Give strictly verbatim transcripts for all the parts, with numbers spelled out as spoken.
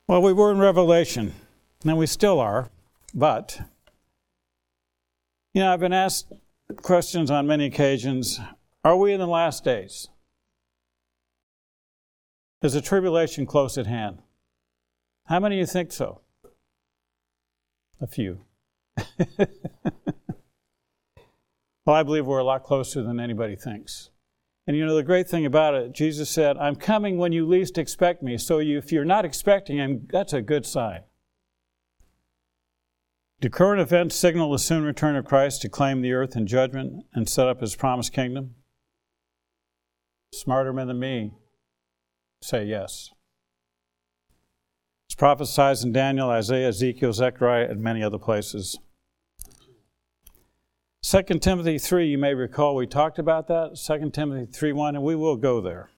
Well, we were in Revelation, and we still are, but, you know, I've been asked questions on many occasions, are we in the last days? Is the tribulation close at hand? How many of you think so? A few. Well, I believe we're a lot closer than anybody thinks. And you know, the great thing about it, Jesus said, I'm coming when you least expect me. So you, if you're not expecting him, that's a good sign. Do current events signal the soon return of Christ to claim the earth in judgment and set up his promised kingdom? Smarter men than me say yes. It's prophesied in Daniel, Isaiah, Ezekiel, Zechariah, and many other places. Second Timothy three, you may recall we talked about that. Second Timothy three one, and we will go there.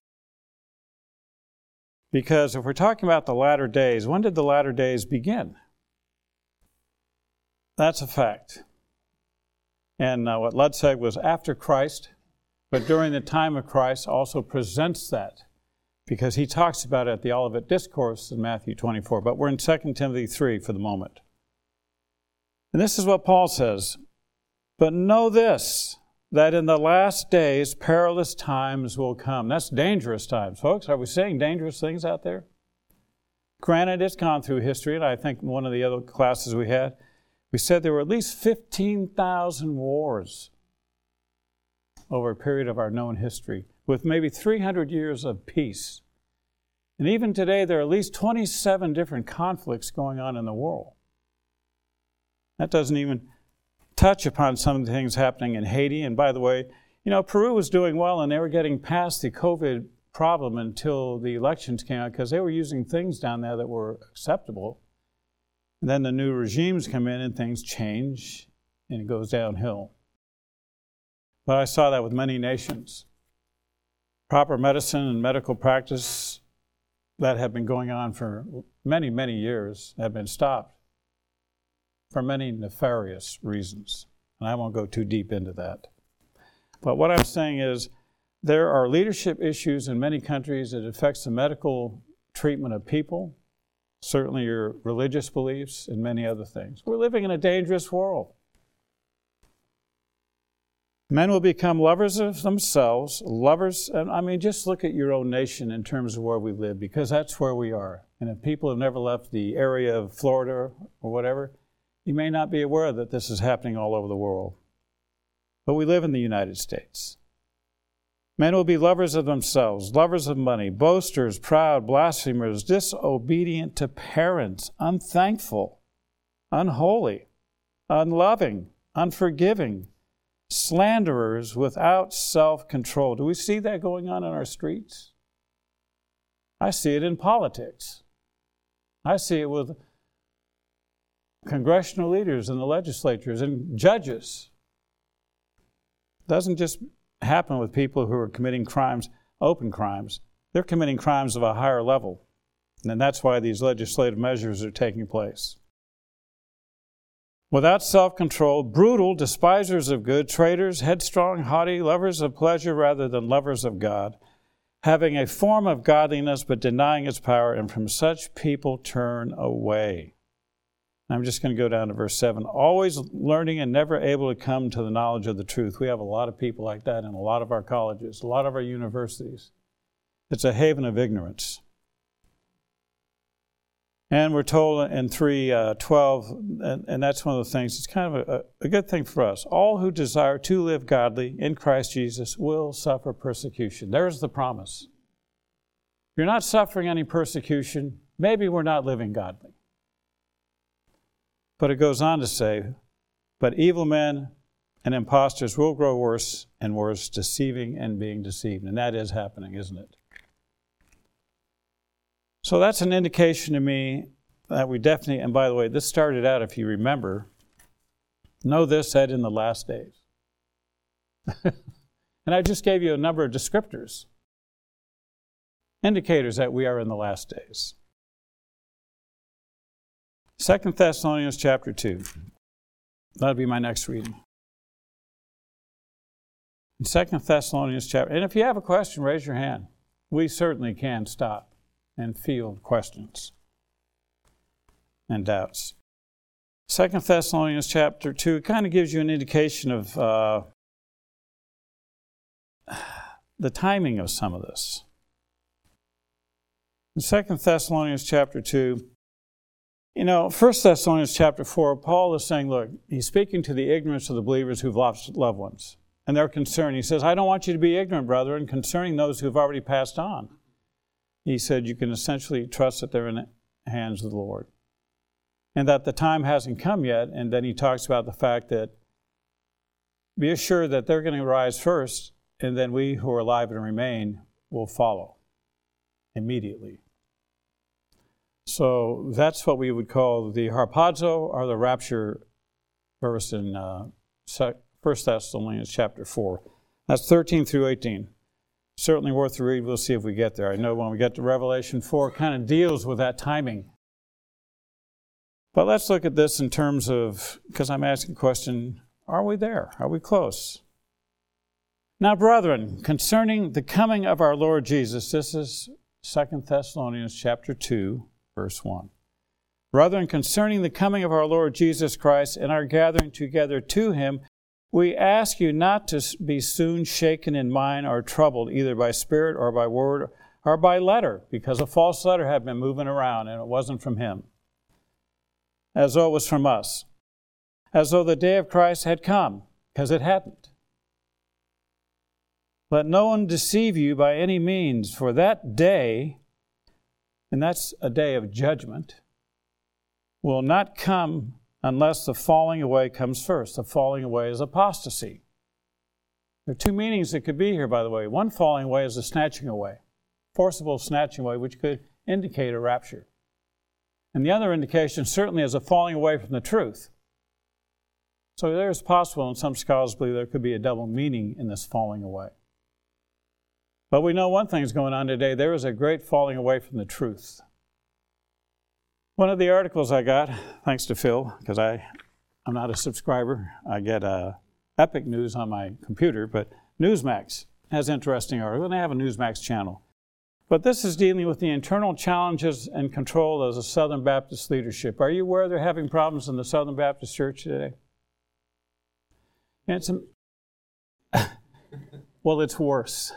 Because if we're talking about the latter days, when did the latter days begin? That's a fact. And uh, what Lud said was after Christ, but during the time of Christ also presents that, because he talks about it at the Olivet Discourse in Matthew twenty-four. But we're in Second Timothy three for the moment. And this is what Paul says. But know this, that in the last days perilous times will come. That's dangerous times, folks. Are we saying dangerous things out there? Granted, it's gone through history, and I think one of the other classes we had, we said there were at least fifteen thousand wars over a period of our known history, with maybe three hundred years of peace. And even today, there are at least twenty-seven different conflicts going on in the world. That doesn't even touch upon some of the things happening in Haiti. And by the way, you know, Peru was doing well, and they were getting past the COVID problem until the elections came out, because they were using things down there that were acceptable. And then the new regimes come in and things change, and it goes downhill. But I saw that with many nations. Proper medicine and medical practice that have been going on for many, many years have been stopped for many nefarious reasons. And I won't go too deep into that. But what I'm saying is there are leadership issues in many countries that affects the medical treatment of people, certainly your religious beliefs, and many other things. We're living in a dangerous world. Men will become lovers of themselves, lovers, and I mean, just look at your own nation in terms of where we live, because that's where we are. And if people have never left the area of Florida or whatever, you may not be aware that this is happening all over the world. But we live in the United States. Men will be lovers of themselves, lovers of money, boasters, proud, blasphemers, disobedient to parents, unthankful, unholy, unloving, unforgiving, slanderers, without self-control. Do we see that going on in our streets? I see it in politics. I see it with congressional leaders and the legislatures and judges. It doesn't just happen with people who are committing crimes, open crimes. They're committing crimes of a higher level. And that's why these legislative measures are taking place. Without self-control, brutal, despisers of good, traitors, headstrong, haughty, lovers of pleasure rather than lovers of God, having a form of godliness but denying its power, and from such people turn away. I'm just going to go down to verse seven. Always learning and never able to come to the knowledge of the truth. We have a lot of people like that in a lot of our colleges, a lot of our universities. It's a haven of ignorance. And we're told in three twelve, and, and that's one of the things, it's kind of a, a good thing for us. All who desire to live godly in Christ Jesus will suffer persecution. There's the promise. If you're not suffering any persecution, maybe we're not living godly. But it goes on to say, but evil men and impostors will grow worse and worse, deceiving and being deceived. And that is happening, isn't it? So that's an indication to me that we definitely, and by the way, this started out, if you remember, know this, that in the last days. And I just gave you a number of descriptors, indicators that we are in the last days. Second Thessalonians chapter two. That'll be my next reading. In Second Thessalonians chapter, and if you have a question, raise your hand. We certainly can stop and field questions. and doubts. Second Thessalonians chapter two kind of gives you an indication of uh, the timing of some of this. In Second Thessalonians chapter two, you know, First Thessalonians chapter four, Paul is saying, look, he's speaking to the ignorance of the believers who've lost loved ones. And they're concerned. He says, I don't want you to be ignorant, brethren, concerning those who've already passed on. He said, you can essentially trust that they're in the hands of the Lord. And that the time hasn't come yet. And then he talks about the fact that be assured that they're going to rise first, and then we who are alive and remain will follow immediately. So that's what we would call the harpazo, or the rapture verse in uh, First Thessalonians chapter four. That's thirteen through eighteen. Certainly worth the read. We'll see if we get there. I know when we get to Revelation four, it kind of deals with that timing. But let's look at this in terms of, because I'm asking a question, are we there? Are we close? Now, brethren, concerning the coming of our Lord Jesus, this is Second Thessalonians chapter two, verse one. Brethren, concerning the coming of our Lord Jesus Christ and our gathering together to him, we ask you not to be soon shaken in mind or troubled, either by spirit or by word or by letter, because a false letter had been moving around and it wasn't from him, as though it was from us, as though the day of Christ had come, because it hadn't. Let no one deceive you by any means, for that day, and that's a day of judgment, will not come unless the falling away comes first. The falling away is apostasy. There are two meanings that could be here, by the way. One falling away is a snatching away, forcible snatching away, which could indicate a rapture. And the other indication certainly is a falling away from the truth. So there's possible, and some scholars believe there could be a double meaning in this falling away. But we know one thing is going on today. There is a great falling away from the truth. One of the articles I got, thanks to Phil, because I, I'm not a subscriber. I get uh, Epic News on my computer, but Newsmax has interesting articles, and they have a Newsmax channel. But this is dealing with the internal challenges and control of the Southern Baptist leadership. Are you aware they're having problems in the Southern Baptist Church today? And it's a, well, it's worse.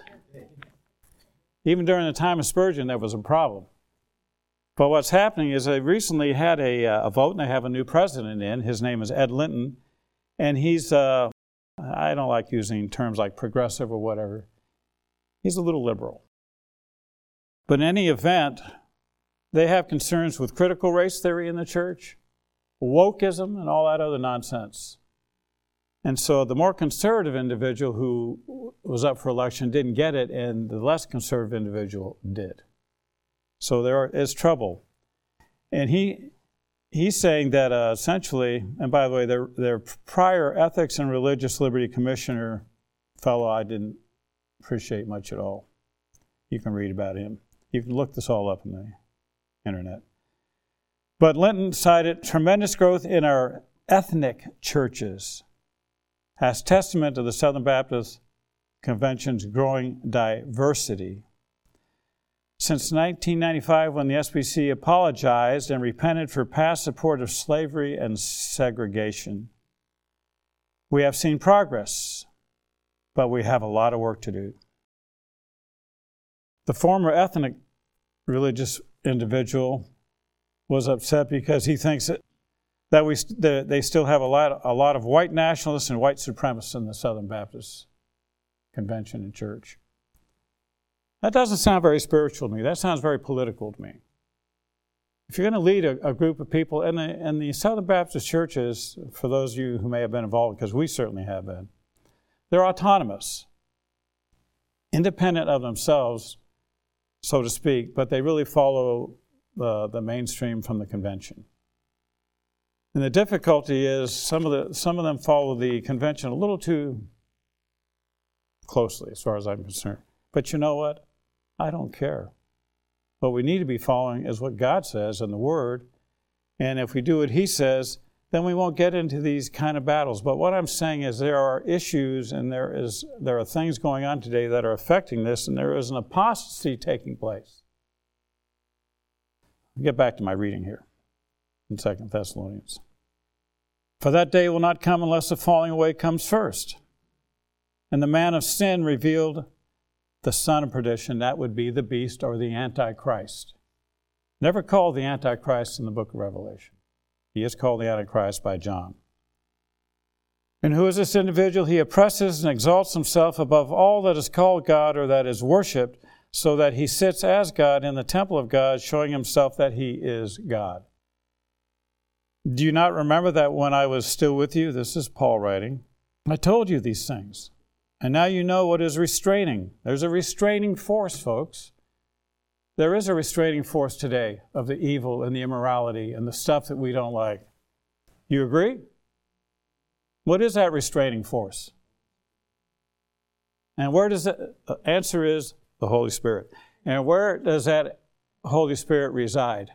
Even during the time of Spurgeon, there was a problem. But what's happening is they recently had a, a vote, and they have a new president in. His name is Ed Linton. And he's, uh, I don't like using terms like progressive or whatever. He's a little liberal. But in any event, they have concerns with critical race theory in the church, wokeism, and all that other nonsense. And so the more conservative individual who was up for election didn't get it, and the less conservative individual did. So there is trouble. And he he's saying that uh, essentially, and by the way, their, their prior Ethics and Religious Liberty Commissioner fellow I didn't appreciate much at all. You can read about him. You can look this all up on the internet. But Linton cited tremendous growth in our ethnic churches as testament to the Southern Baptist Convention's growing diversity. Since nineteen ninety-five, when the S B C apologized and repented for past support of slavery and segregation, we have seen progress, but we have a lot of work to do. The former ethnic religious individual was upset because he thinks that, that we that they still have a lot, a lot of white nationalists and white supremacists in the Southern Baptist Convention and Church. That doesn't sound very spiritual to me. That sounds very political to me. If you're going to lead a, a group of people, and the, and the Southern Baptist churches, for those of you who may have been involved, because we certainly have been, they're autonomous, independent of themselves, so to speak, but they really follow the, the mainstream from the convention. And the difficulty is some of the some of them follow the convention a little too closely, as far as I'm concerned. But you know what? I don't care. What we need to be following is what God says in the Word. And if we do what He says, then we won't get into these kind of battles. But what I'm saying is there are issues and there is there are things going on today that are affecting this, and there is an apostasy taking place. I'll get back to my reading here. in Second Thessalonians. For that day will not come unless the falling away comes first. And the man of sin revealed the son of perdition, that would be the beast or the Antichrist. Never called the Antichrist in the book of Revelation. He is called the Antichrist by John. And who is this individual? He oppresses and exalts himself above all that is called God or that is worshipped, so that he sits as God in the temple of God, showing himself that he is God. Do you not remember that when I was still with you, this is Paul writing, I told you these things. And now you know what is restraining. There's a restraining force, folks. There is a restraining force today of the evil and the immorality and the stuff that we don't like. You agree? What is that restraining force? And where does the answer is the Holy Spirit. And where does that Holy Spirit reside?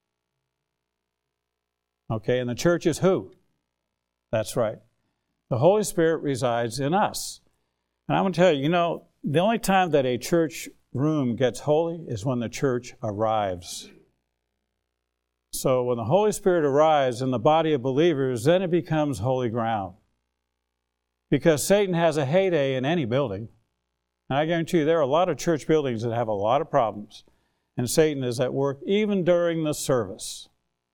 Okay, and the church is who? That's right. The Holy Spirit resides in us. And I'm going to tell you, you know, the only time that a church room gets holy is when the church arrives. So when the Holy Spirit arrives in the body of believers, then it becomes holy ground. Because Satan has a heyday in any building. And I guarantee you there are a lot of church buildings that have a lot of problems. And Satan is at work even during the service.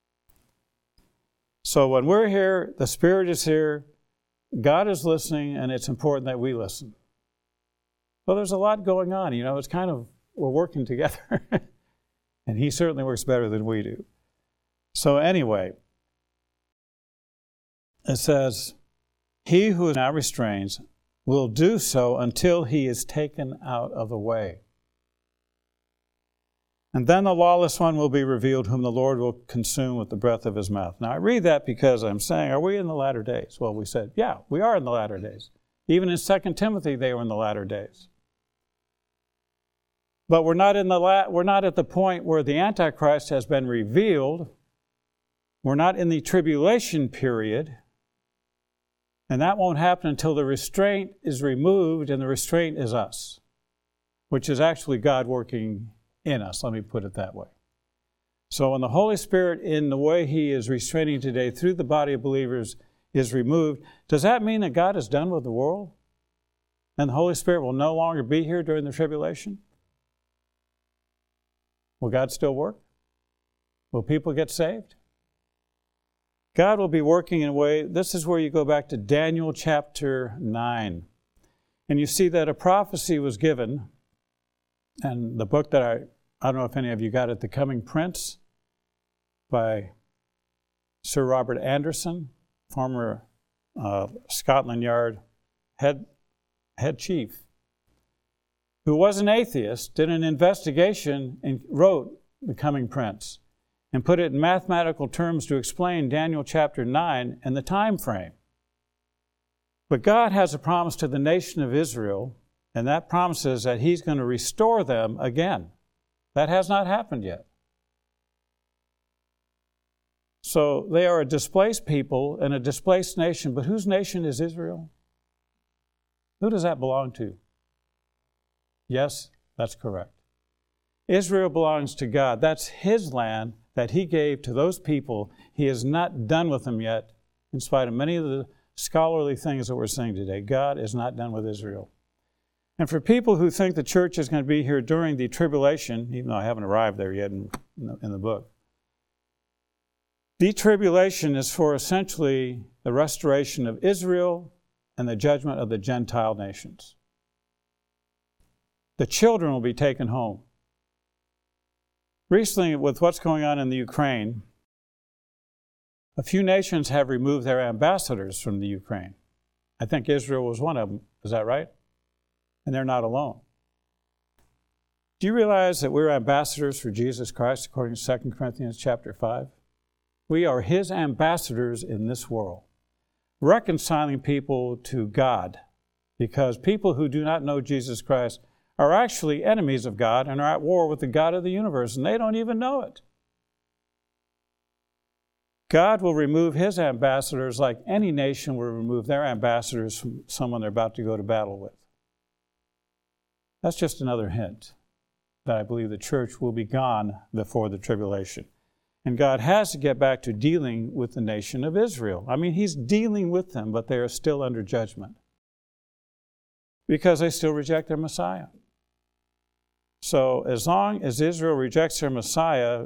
So when we're here, the Spirit is here, God is listening, and it's important that we listen. Well, there's a lot going on. You know, it's kind of, we're working together. And he certainly works better than we do. So anyway, it says, he who now restrains will do so until he is taken out of the way. And then the lawless one will be revealed, whom the Lord will consume with the breath of his mouth. Now, I read that because I'm saying, are we in the latter days? Well, we said, yeah, we are in the latter days. Even in Second Timothy, they were in the latter days. But we're not in the la- we're not at the point where the Antichrist has been revealed. We're not in the tribulation period. And that won't happen until the restraint is removed, and the restraint is us, which is actually God working in us. Let me put it that way. So when the Holy Spirit, in the way he is restraining today through the body of believers, is removed, does that mean that God is done with the world? And the Holy Spirit will no longer be here during the tribulation? Will God still work? Will people get saved? God will be working in a way, this is where you go back to Daniel chapter nine. And you see that a prophecy was given, and the book that I, I don't know if any of you got it, The Coming Prince by Sir Robert Anderson, former uh, Scotland Yard head, head chief, who was an atheist, did an investigation and wrote The Coming Prince and put it in mathematical terms to explain Daniel chapter nine and the time frame. But God has a promise to the nation of Israel, and that promise is that he's going to restore them again. That has not happened yet. So they are a displaced people and a displaced nation, but whose nation is Israel? Who does that belong to? Yes, that's correct. Israel belongs to God. That's his land that he gave to those people. He is not done with them yet, in spite of many of the scholarly things that we're saying today. God is not done with Israel. And for people who think the church is going to be here during the tribulation, even though I haven't arrived there yet in, in the book, the tribulation is for essentially the restoration of Israel and the judgment of the Gentile nations. The children will be taken home. Recently, with what's going on in the Ukraine, a few nations have removed their ambassadors from the Ukraine. I think Israel was one of them. Is that right? And they're not alone. Do you realize that we're ambassadors for Jesus Christ, according to Second Corinthians chapter five? We are his ambassadors in this world, reconciling people to God, because people who do not know Jesus Christ are actually enemies of God and are at war with the God of the universe, and they don't even know it. God will remove his ambassadors like any nation will remove their ambassadors from someone they're about to go to battle with. That's just another hint that I believe the church will be gone before the tribulation. And God has to get back to dealing with the nation of Israel. I mean, he's dealing with them, but they are still under judgment because they still reject their Messiah. So as long as Israel rejects their Messiah,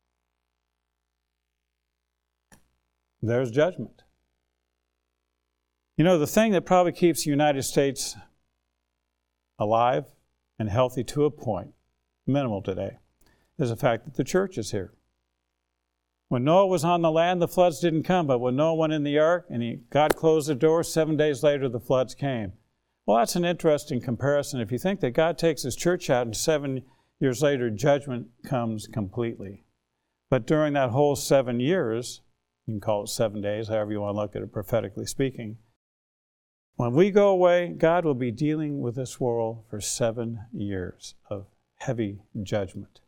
there's judgment. You know, the thing that probably keeps the United States alive and healthy to a point, minimal today, is the fact that the church is here. When Noah was on the land, the floods didn't come, but when Noah went in the ark and he, God closed the door, seven days later the floods came. Well, that's an interesting comparison. If you think that God takes his church out and seven years later judgment comes completely. But during that whole seven years, you can call it seven days, however you want to look at it prophetically speaking, when we go away, God will be dealing with this world for seven years of heavy judgment.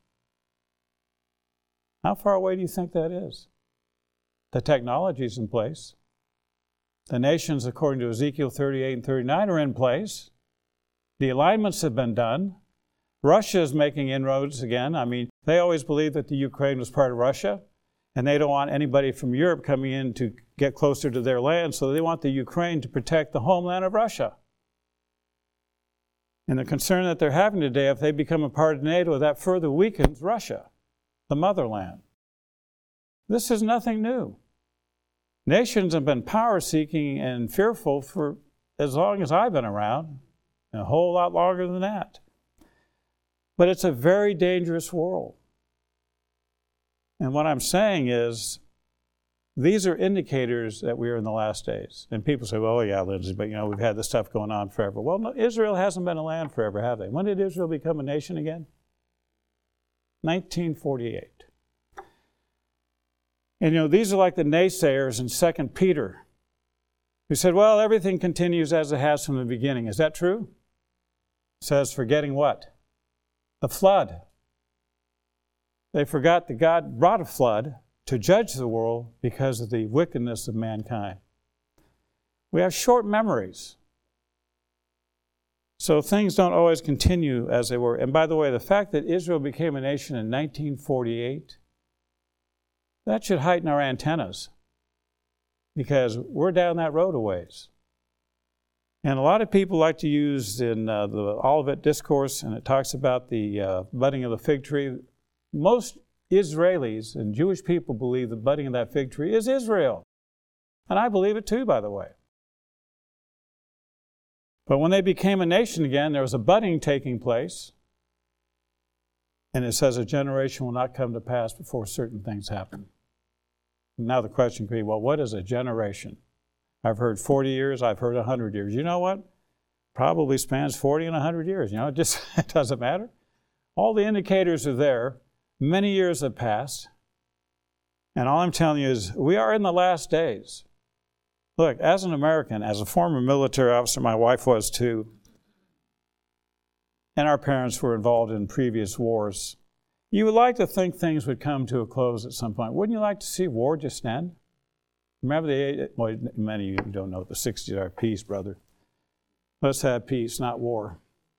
How far away do you think that is? The technology is in place. The nations, according to Ezekiel thirty-eight and thirty-nine, are in place. The alignments have been done. Russia is making inroads again. I mean, they always believed that the Ukraine was part of Russia, and they don't want anybody from Europe coming in to get closer to their land, so they want the Ukraine to protect the homeland of Russia. And the concern that they're having today, if they become a part of NATO, that further weakens Russia, the motherland. This is nothing new. Nations have been power-seeking and fearful for as long as I've been around, and a whole lot longer than that. But it's a very dangerous world. And what I'm saying is, these are indicators that we are in the last days. And people say, well, yeah, Lindsay, but you know, we've had this stuff going on forever. Well, no, Israel hasn't been a land forever, have they? When did Israel become a nation again? nineteen forty-eight. And you know, these are like the naysayers in Second Peter, who said, well, everything continues as it has from the beginning. Is that true? It says, forgetting what? The flood. They forgot that God brought a flood to judge the world because of the wickedness of mankind. We have short memories. So things don't always continue as they were. And by the way, the fact that Israel became a nation in nineteen forty-eight, that should heighten our antennas, because we're down that road a ways. And a lot of people like to use in uh, the Olivet Discourse, and it talks about the uh, budding of the fig tree. Most Israelis and Jewish people believe the budding of that fig tree is Israel. And I believe it too, by the way. But when they became a nation again, there was a budding taking place. And it says a generation will not come to pass before certain things happen. Now the question could be, well, what is a generation? I've heard forty years, I've heard one hundred years. You know what? Probably spans forty and one hundred years. You know, it just it doesn't matter. All the indicators are there. Many years have passed. And all I'm telling you is we are in the last days. Look, as an American, as a former military officer, my wife was too, and our parents were involved in previous wars, you would like to think things would come to a close at some point. Wouldn't you like to see war just end? Remember the, well, many of you don't know, the sixties are peace, brother. Let's have peace, not war.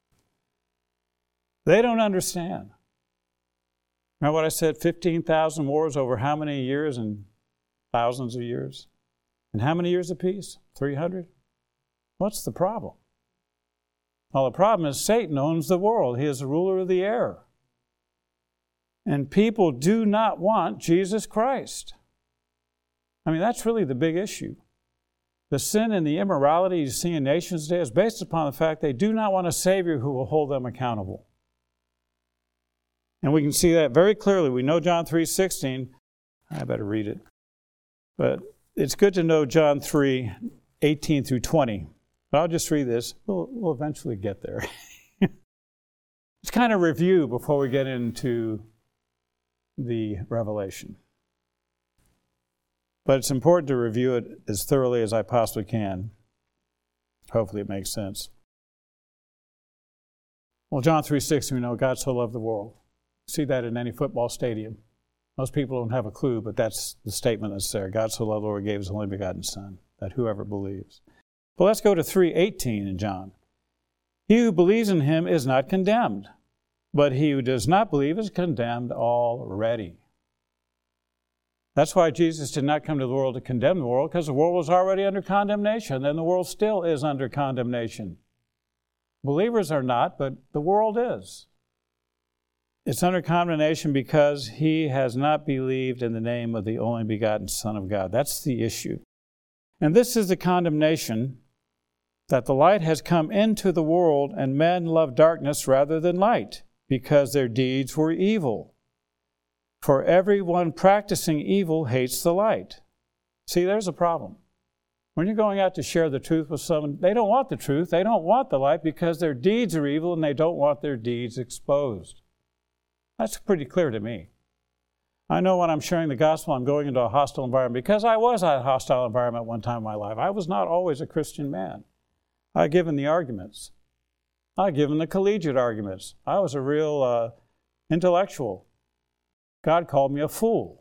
They don't understand. Remember what I said, fifteen thousand wars over how many years and thousands of years? And how many years of peace? three hundred? What's the problem? Well, the problem is Satan owns the world. He is the ruler of the air. And people do not want Jesus Christ. I mean, that's really the big issue. The sin and the immorality you see in nations today is based upon the fact they do not want a Savior who will hold them accountable. And we can see that very clearly. We know John three sixteen. I better read it. But it's good to know John three eighteen through twenty. But I'll just read this. We'll, we'll eventually get there. It's kind of review before we get into the Revelation. But it's important to review it as thoroughly as I possibly can. Hopefully it makes sense. Well, John three sixteen, we know God so loved the world. See that in any football stadium. Most people don't have a clue, but that's the statement that's there. God so loved the world, he gave his only begotten Son, that whoever believes. But let's go to three eighteen in John. He who believes in him is not condemned, but he who does not believe is condemned already. That's why Jesus did not come to the world to condemn the world, because the world was already under condemnation, and the world still is under condemnation. Believers are not, but the world is. It's under condemnation because he has not believed in the name of the only begotten Son of God. That's the issue. And this is the condemnation, that the light has come into the world, and men love darkness rather than light, because their deeds were evil. For everyone practicing evil hates the light. See, there's a problem. When you're going out to share the truth with someone, they don't want the truth. They don't want the light because their deeds are evil and they don't want their deeds exposed. That's pretty clear to me. I know when I'm sharing the gospel, I'm going into a hostile environment because I was in a hostile environment one time in my life. I was not always a Christian man. I given the arguments. I given the collegiate arguments. I was a real uh, intellectual. God called me a fool.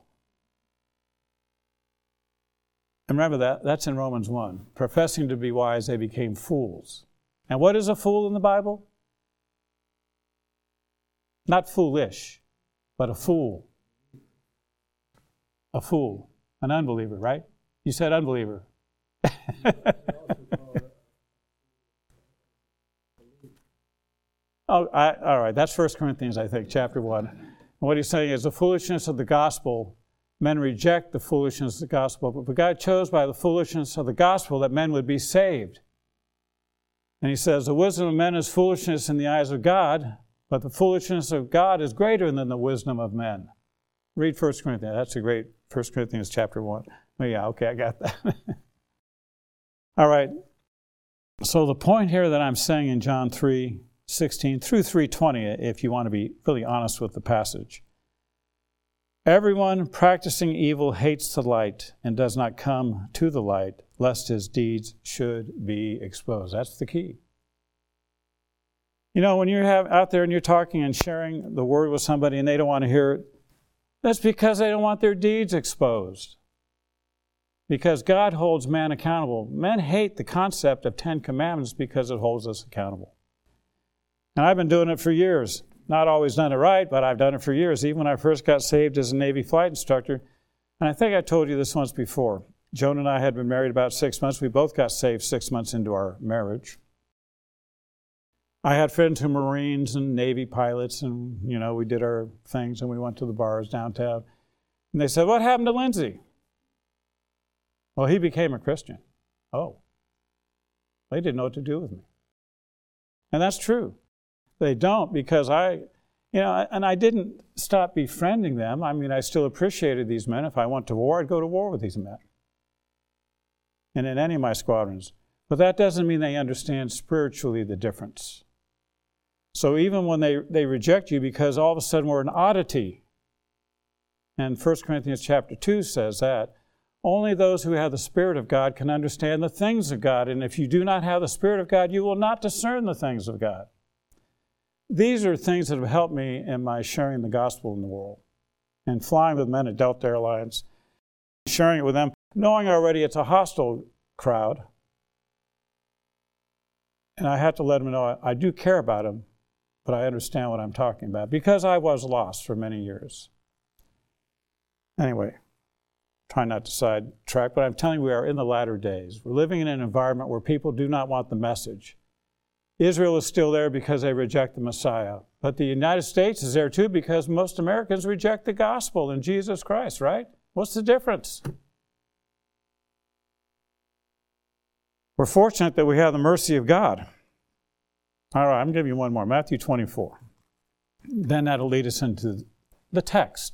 And remember that, that's in Romans one. Professing to be wise, they became fools. And what is a fool in the Bible? Not foolish, but a fool. A fool. An unbeliever, right? You said unbeliever. oh, I, all right, that's First Corinthians, I think, chapter one. And what he's saying is the foolishness of the gospel. Men reject the foolishness of the gospel, but God chose by the foolishness of the gospel that men would be saved. And he says, the wisdom of men is foolishness in the eyes of God, but the foolishness of God is greater than the wisdom of men. Read First Corinthians. That's a great First Corinthians chapter one. Oh, yeah, okay, I got that. All right. So the point here that I'm saying in John three sixteen through three twenty, if you want to be really honest with the passage, everyone practicing evil hates the light and does not come to the light, lest his deeds should be exposed. That's the key. You know, when you're have, out there and you're talking and sharing the word with somebody and they don't want to hear it, that's because they don't want their deeds exposed. Because God holds man accountable. Men hate the concept of Ten Commandments because it holds us accountable. And I've been doing it for years. Not always done it right, but I've done it for years, even when I first got saved as a Navy flight instructor. And I think I told you this once before. Joan and I had been married about six months. We both got saved six months into our marriage. I had friends who were Marines and Navy pilots, and, you know, we did our things, and we went to the bars downtown. And they said, what happened to Lindsay? Well, he became a Christian. Oh. They didn't know what to do with me. And that's true. They don't, because I, you know, and I didn't stop befriending them. I mean, I still appreciated these men. If I went to war, I'd go to war with these men. And in any of my squadrons. But that doesn't mean they understand spiritually the difference. So even when they, they reject you because all of a sudden we're an oddity, and First Corinthians chapter two says that, only those who have the Spirit of God can understand the things of God. And if you do not have the Spirit of God, you will not discern the things of God. These are things that have helped me in my sharing the gospel in the world. And flying with men at Delta Airlines, sharing it with them, knowing already it's a hostile crowd. And I have to let them know I, I do care about them, but I understand what I'm talking about because I was lost for many years. Anyway, try not to sidetrack, but I'm telling you we are in the latter days. We're living in an environment where people do not want the message. Israel is still there because they reject the Messiah. But the United States is there too because most Americans reject the gospel and Jesus Christ, right? What's the difference? We're fortunate that we have the mercy of God. All right, I'm going to give you one more. Matthew twenty-four. Then that'll lead us into the text.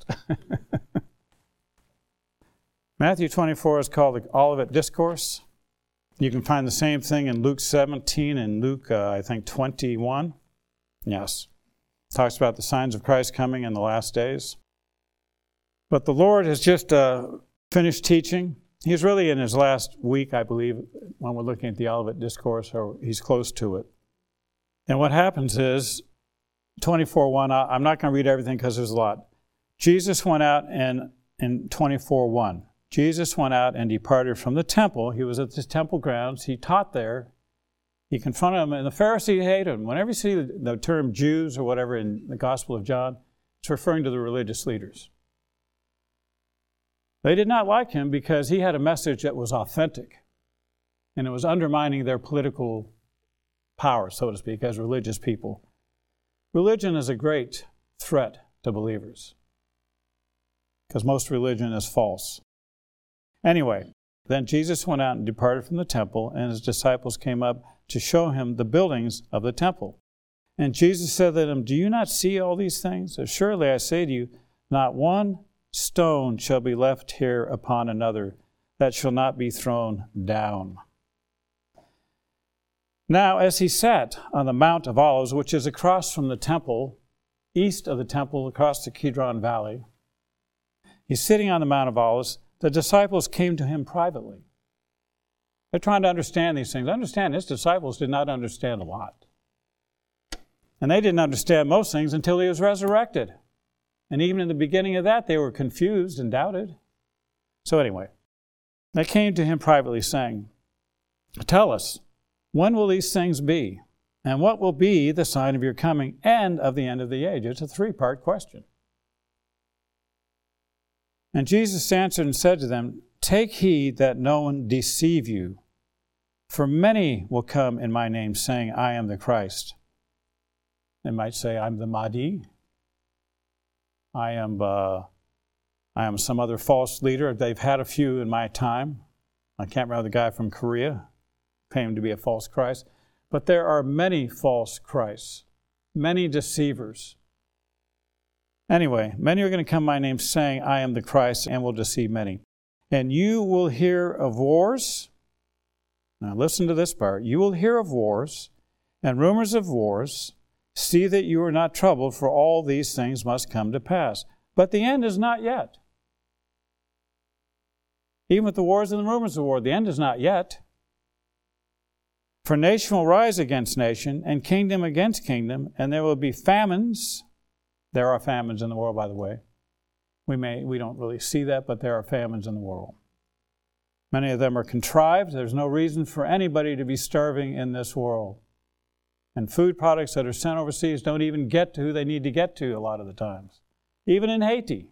Matthew twenty-four is called the Olivet Discourse. You can find the same thing in Luke seventeen and Luke, uh, I think, twenty-one. Yes. It talks about the signs of Christ coming in the last days. But the Lord has just uh, finished teaching. He's really in his last week, I believe, when we're looking at the Olivet Discourse, or he's close to it. And what happens is, twenty-four one, I'm not going to read everything because there's a lot. Jesus went out and in twenty-four one, Jesus went out and departed from the temple. He was at the temple grounds. He taught there. He confronted them, and the Pharisees hated him. Whenever you see the, the term Jews or whatever in the Gospel of John, it's referring to the religious leaders. They did not like him because he had a message that was authentic, and it was undermining their political power, so to speak, as religious people. Religion is a great threat to believers because most religion is false. Anyway, then Jesus went out and departed from the temple, and his disciples came up to show him the buildings of the temple. And Jesus said to them, "Do you not see all these things? Surely I say to you, not one stone shall be left here upon another that shall not be thrown down." Now, as he sat on the Mount of Olives, which is across from the temple, east of the temple, across the Kidron Valley, he's sitting on the Mount of Olives. The disciples came to him privately. They're trying to understand these things. Understand, his disciples did not understand a lot. And they didn't understand most things until he was resurrected. And even in the beginning of that, they were confused and doubted. So anyway, they came to him privately saying, "Tell us, when will these things be? And what will be the sign of your coming and of the end of the age?" It's a three-part question. And Jesus answered and said to them, "Take heed that no one deceive you. For many will come in my name, saying, 'I am the Christ.' They might say, 'I'm the Mahdi. I am, uh, I am some other false leader.' They've had a few in my time. I can't remember the guy from Korea claimed to be a false Christ. But there are many false Christs, many deceivers. Anyway, many are going to come in my name saying, 'I am the Christ,' and will deceive many. And you will hear of wars." Now listen to this part. "You will hear of wars and rumors of wars. See that you are not troubled, for all these things must come to pass. But the end is not yet." Even with the wars and the rumors of war, the end is not yet. "For nation will rise against nation, and kingdom against kingdom, and there will be famines." There are famines in the world, by the way. We may we don't really see that, but there are famines in the world. Many of them are contrived. There's no reason for anybody to be starving in this world. And food products that are sent overseas don't even get to who they need to get to a lot of the times. Even in Haiti.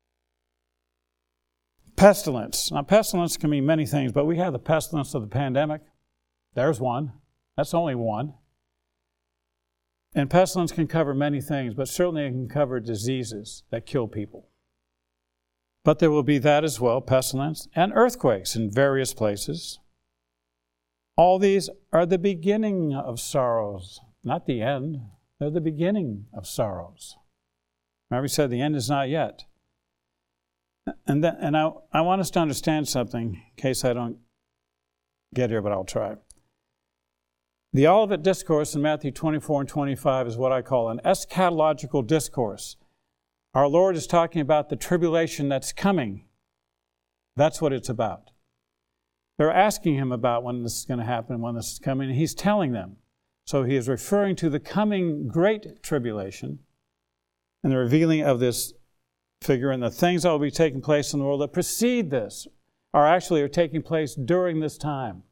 Pestilence. Now, pestilence can mean many things, but we have the pestilence of the pandemic. There's one. That's only one. And pestilence can cover many things, but certainly it can cover diseases that kill people. But there will be that as well, pestilence, and earthquakes in various places. All these are the beginning of sorrows, not the end. They're the beginning of sorrows. Remember, he said the end is not yet. And then, and I, I want us to understand something, in case I don't get here, but I'll try. The Olivet Discourse in Matthew twenty-four and twenty-five is what I call an eschatological discourse. Our Lord is talking about the tribulation that's coming. That's what it's about. They're asking him about when this is going to happen, when this is coming, and he's telling them. So he is referring to the coming great tribulation and the revealing of this figure, and the things that will be taking place in the world that precede this are actually are taking place during this time.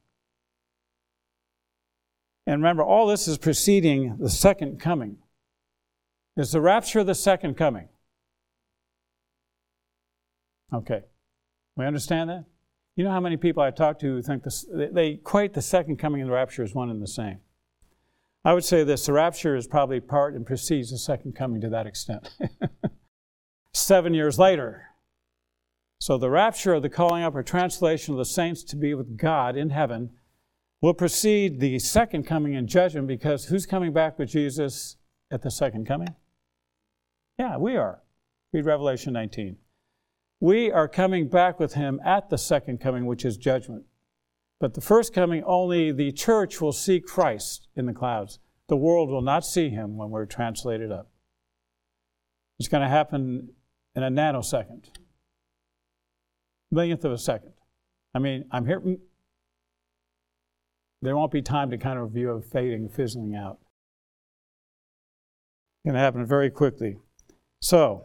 And remember, all this is preceding the second coming. Is the rapture the second coming? Okay. We understand that? You know how many people I talk to who think this, they equate the second coming and the rapture as one and the same. I would say this, the rapture is probably part and precedes the second coming to that extent. Seven years later. So the rapture of the calling up or translation of the saints to be with God in heaven will precede the second coming in judgment, because who's coming back with Jesus at the second coming? Yeah, we are. Read Revelation nineteen. We are coming back with him at the second coming, which is judgment. But the first coming, only the church will see Christ in the clouds. The world will not see him when we're translated up. It's going to happen in a nanosecond. Millionth of a second. I mean, I'm here. There won't be time to kind of review of fading, fizzling out. It's going to happen very quickly. So,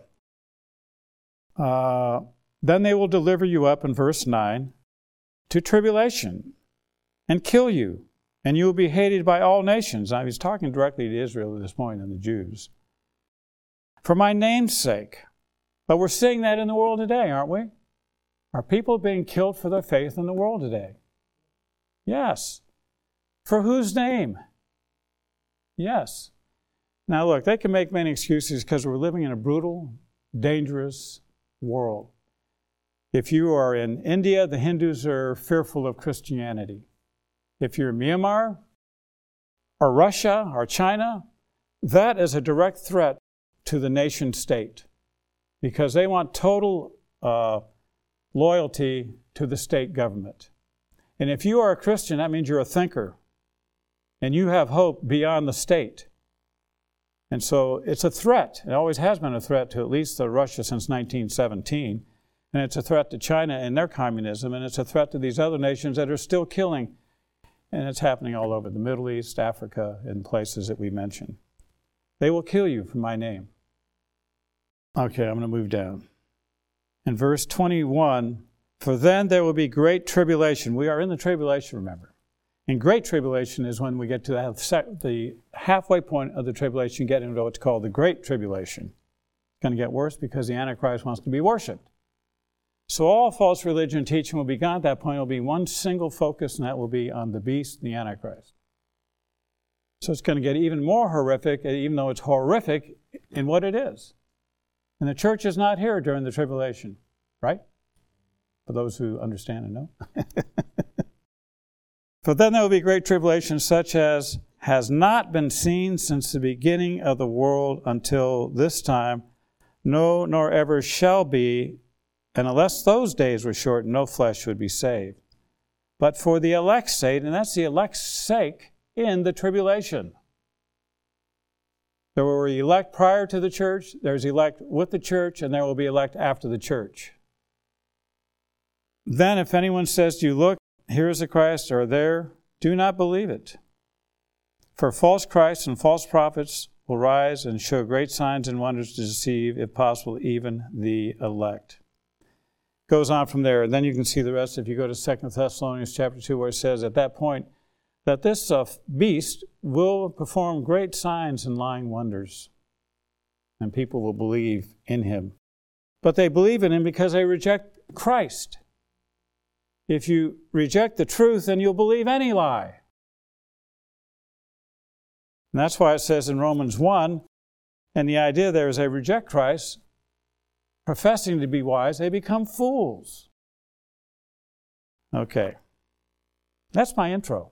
uh, then they will deliver you up, in verse nine, to tribulation and kill you, and you will be hated by all nations. Now, he's talking directly to Israel at this point and the Jews. For my name's sake. But we're seeing that in the world today, aren't we? Are people being killed for their faith in the world today? Yes. For whose name? Yes. Now look, they can make many excuses because we're living in a brutal, dangerous world. If you are in India, the Hindus are fearful of Christianity. If you're in Myanmar, or Russia, or China, that is a direct threat to the nation state because they want total uh, loyalty to the state government. And if you are a Christian, that means you're a thinker and you have hope beyond the state. And so it's a threat. It always has been a threat to at least the Russia since nineteen seventeen. And it's a threat to China and their communism. And it's a threat to these other nations that are still killing. And it's happening all over the Middle East, Africa, and places that we mentioned. They will kill you for my name. Okay, I'm going to move down. In verse twenty-one, for then there will be great tribulation. We are in the tribulation, remember. And great tribulation is when we get to the halfway point of the tribulation, get into what's called the Great Tribulation. It's going to get worse because the Antichrist wants to be worshipped. So all false religion and teaching will be gone at that point. It will be one single focus, and that will be on the beast, the Antichrist. So it's going to get even more horrific, even though it's horrific in what it is. And the church is not here during the tribulation, right? For those who understand and know. For then there will be great tribulation, such as has not been seen since the beginning of the world until this time, no, nor ever shall be, and unless those days were shortened, no flesh would be saved. But for the elect's sake, and that's the elect's sake in the tribulation. There were elect prior to the church, there's elect with the church, and there will be elect after the church. Then if anyone says to you, look, here is the Christ, or there, do not believe it. For false Christs and false prophets will rise and show great signs and wonders to deceive, if possible, even the elect. Goes on from there, and then you can see the rest if you go to Second Thessalonians chapter two, where it says at that point that this uh, beast will perform great signs and lying wonders, and people will believe in him. But they believe in him because they reject Christ. If you reject the truth, then you'll believe any lie. And that's why it says in Romans one, and the idea there is they reject Christ, professing to be wise, they become fools. Okay. That's my intro.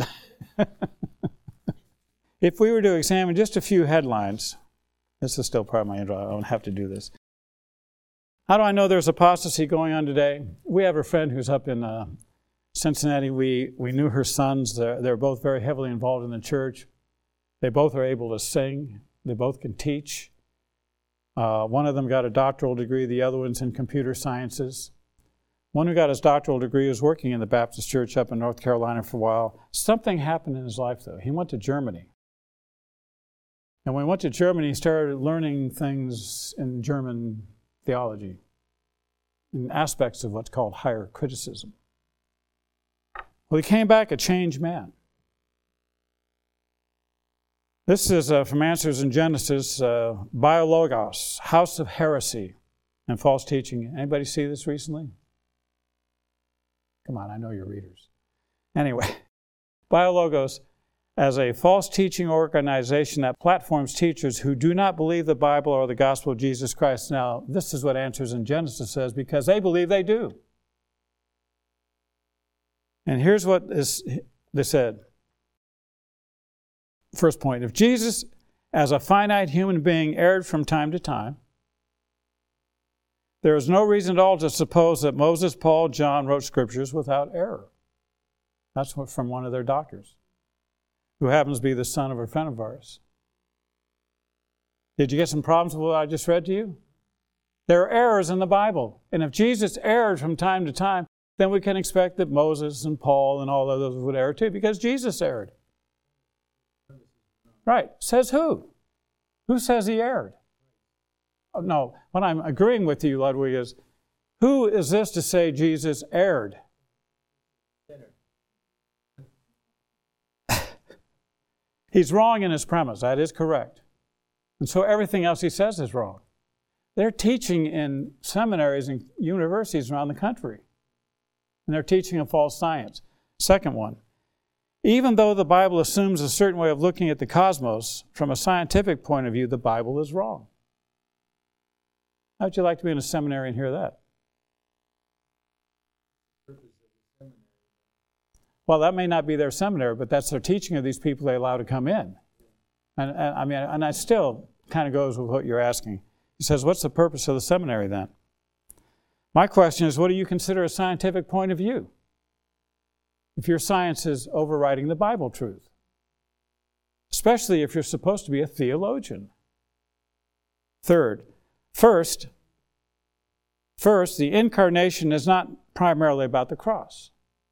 If we were to examine just a few headlines, this is still part of my intro, I don't have to do this. How do I know there's apostasy going on today? We have a friend who's up in uh, Cincinnati. We we knew her sons. They're, they're both very heavily involved in the church. They both are able to sing. They both can teach. Uh, one of them got a doctoral degree. The other one's in computer sciences. One who got his doctoral degree was working in the Baptist church up in North Carolina for a while. Something happened in his life, though. He went to Germany. And when he went to Germany, he started learning things in German theology, in aspects of what's called higher criticism. Well, he came back a changed man. This is uh, from Answers in Genesis, uh, Biologos, House of Heresy and False Teaching. Anybody see this recently? Come on, I know you're readers. Anyway, Biologos, as a false teaching organization that platforms teachers who do not believe the Bible or the gospel of Jesus Christ. Now, this is what Answers in Genesis says, because they believe they do. And here's what is, they said. First point, if Jesus, as a finite human being, erred from time to time, there is no reason at all to suppose that Moses, Paul, John wrote scriptures without error. That's what, from one of their doctors, who happens to be the son of a friend of ours. Did you get some problems with what I just read to you? There are errors in the Bible. And if Jesus erred from time to time, then we can expect that Moses and Paul and all others would err too, because Jesus erred. Right. Says who? Who says he erred? Oh, no, what I'm agreeing with you, Ludwig, is who is this to say Jesus erred? He's wrong in his premise. That is correct. And so everything else he says is wrong. They're teaching in seminaries and universities around the country and they're teaching a false science. Second one, even though the Bible assumes a certain way of looking at the cosmos, from a scientific point of view, the Bible is wrong. How'd you like to be in a seminary and hear that? Well, that may not be their seminary, but that's their teaching of these people they allow to come in. And, and I mean, and I still kind of goes with what you're asking. He says, what's the purpose of the seminary then? My question is, what do you consider a scientific point of view? If your science is overriding the Bible truth, especially if you're supposed to be a theologian. Third, first, first, the incarnation is not primarily about the cross.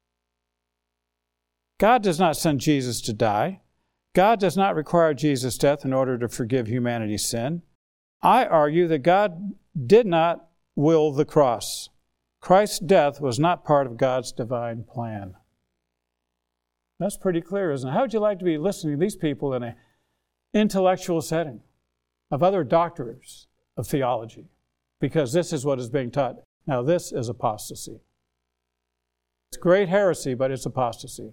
God does not send Jesus to die. God does not require Jesus' death in order to forgive humanity's sin. I argue that God did not will the cross. Christ's death was not part of God's divine plan. That's pretty clear, isn't it? How would you like to be listening to these people in an intellectual setting of other doctors of theology? Because this is what is being taught. Now, this is apostasy. It's great heresy, but it's apostasy.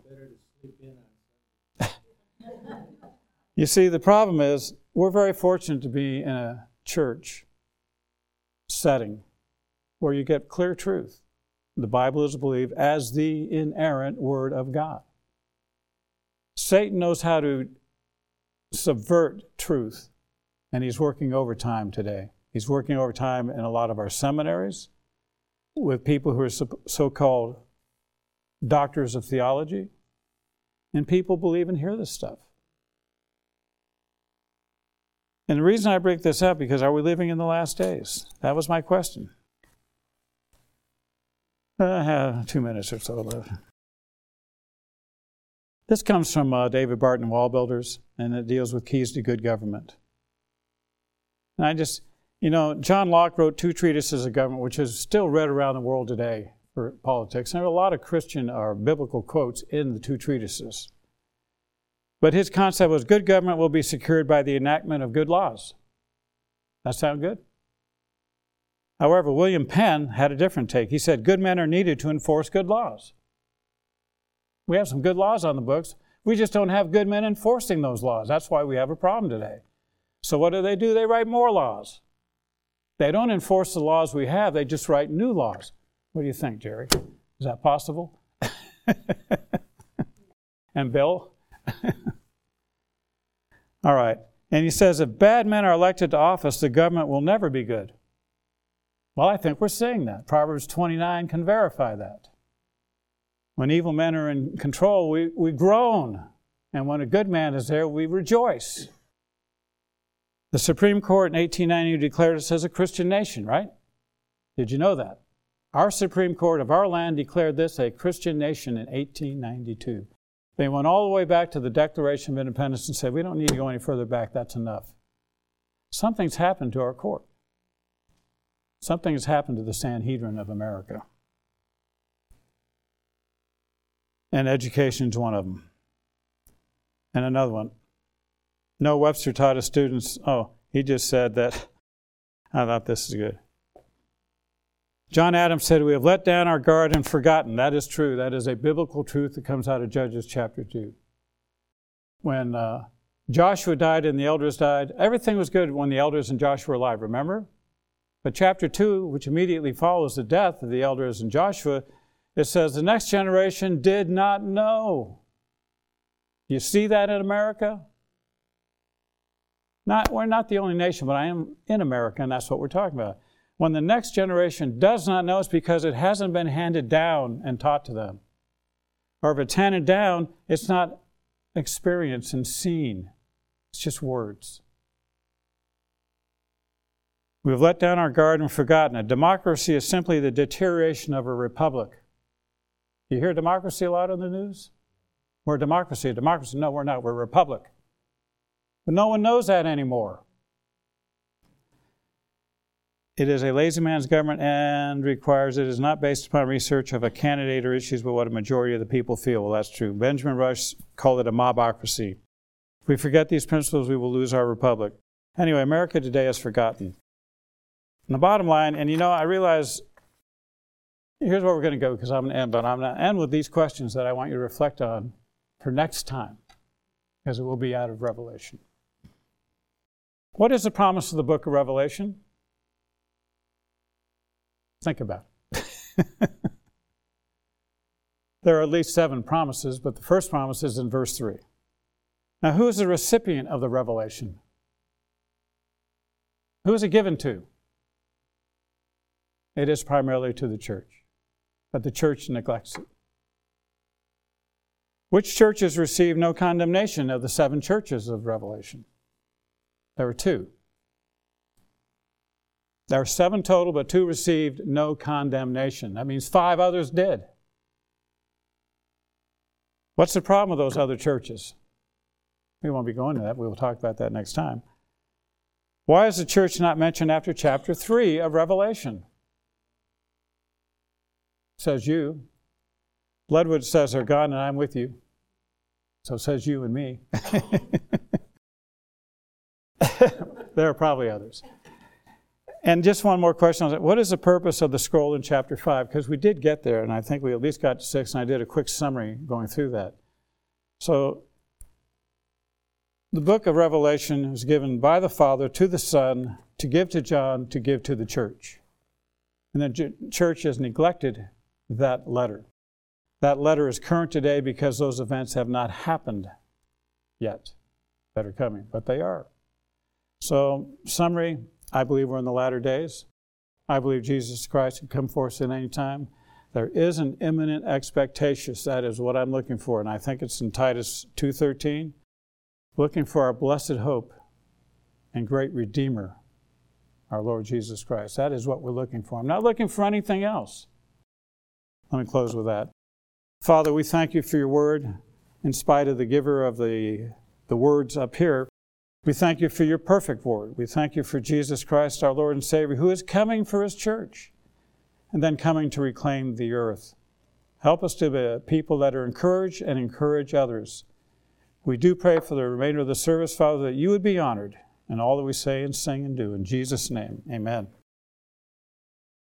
You see, the problem is we're very fortunate to be in a church setting where you get clear truth. The Bible is believed as the inerrant Word of God. Satan knows how to subvert truth, and he's working overtime today. He's working overtime in a lot of our seminaries with people who are so-called doctors of theology, and people believe and hear this stuff. And the reason I bring this up, because are we living in the last days? That was my question. I have two minutes or so left. This comes from uh, David Barton, Wall Builders, and it deals with keys to good government. And I just, you know, John Locke wrote two treatises of government, which is still read around the world today for politics. And there are a lot of Christian or biblical quotes in the two treatises. But his concept was good government will be secured by the enactment of good laws. That sound good? However, William Penn had a different take. He said good men are needed to enforce good laws. We have some good laws on the books. We just don't have good men enforcing those laws. That's why we have a problem today. So what do they do? They write more laws. They don't enforce the laws we have. They just write new laws. What do you think, Jerry? Is that possible? And Bill? All right. And he says, if bad men are elected to office, the government will never be good. Well, I think we're seeing that. Proverbs twenty-nine can verify that. When evil men are in control, we, we groan. And when a good man is there, we rejoice. The Supreme Court in eighteen ninety declared us as a Christian nation, right? Did you know that? Our Supreme Court of our land declared this a Christian nation in eighteen ninety-two. They went all the way back to the Declaration of Independence and said, we don't need to go any further back, that's enough. Something's happened to our court. Something has happened to the Sanhedrin of America. And education is one of them. And another one. Noah Webster taught his students, oh, he just said that, I thought this is good. John Adams said, we have let down our guard and forgotten. That is true. That is a biblical truth that comes out of Judges chapter two. When uh, Joshua died and the elders died, everything was good when the elders and Joshua were alive, remember? But chapter two, which immediately follows the death of the elders and Joshua, it says the next generation did not know. You see that in America? Not, we're not the only nation, but I am in America, and that's what we're talking about. When the next generation does not know, it's because it hasn't been handed down and taught to them. Or if it's handed down, it's not experienced and seen. It's just words. We've let down our guard and forgotten it. Democracy is simply the deterioration of a republic. You hear democracy a lot on the news? We're a democracy. A democracy. No, we're not. We're a republic. But no one knows that anymore. It is a lazy man's government and requires it is not based upon research of a candidate or issues, but what a majority of the people feel. Well, that's true. Benjamin Rush called it a mobocracy. If we forget these principles, we will lose our republic. Anyway, America today is forgotten. And the bottom line, and you know, I realize here's where we're going to go because I'm going to end, but I'm going to end with these questions that I want you to reflect on for next time, because it will be out of Revelation. What is the promise of the book of Revelation? Think about it. There are at least seven promises, but the first promise is in verse three. Now, who is the recipient of the revelation? Who is it given to? It is primarily to the church, but the church neglects it. Which churches receive no condemnation of the seven churches of Revelation? There were two. There are seven total, but two received no condemnation. That means five others did. What's the problem with those other churches? We won't be going to that. We will talk about that next time. Why is the church not mentioned after chapter three of Revelation? Says you. Bloodwood says they're gone and I'm with you. So says you and me. There are probably others. And just one more question. What is the purpose of the scroll in chapter five? Because we did get there, and I think we at least got to six, and I did a quick summary going through that. So, the book of Revelation was given by the Father to the Son to give to John, to give to the church. And the church has neglected that letter. That letter is current today because those events have not happened yet that are coming, but they are. So, summary, I believe we're in the latter days. I believe Jesus Christ can come for us at any time. There is an imminent expectation. That is what I'm looking for, and I think it's in Titus two thirteen. Looking for our blessed hope and great Redeemer, our Lord Jesus Christ. That is what we're looking for. I'm not looking for anything else. Let me close with that. Father, we thank you for your word. In spite of the giver of the, the words up here, we thank you for your perfect word. We thank you for Jesus Christ, our Lord and Savior, who is coming for his church and then coming to reclaim the earth. Help us to be people that are encouraged and encourage others. We do pray for the remainder of the service, Father, that you would be honored in all that we say and sing and do. In Jesus' name, amen.